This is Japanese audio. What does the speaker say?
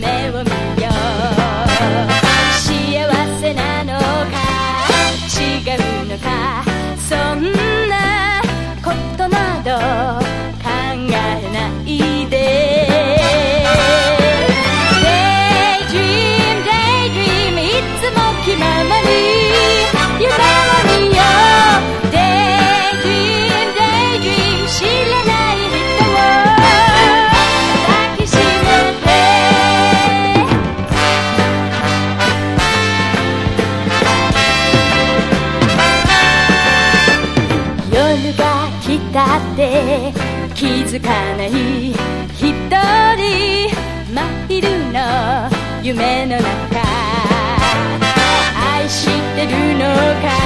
夢を見よう。幸せなのか違うのか、そんなことなど考えないで。 Daydream Daydream いつも気ままに夢を見よう。 Daydream Daydream 知らない人を抱きしめて。夜が来たって気づかない一人真昼の夢の中、愛してるのか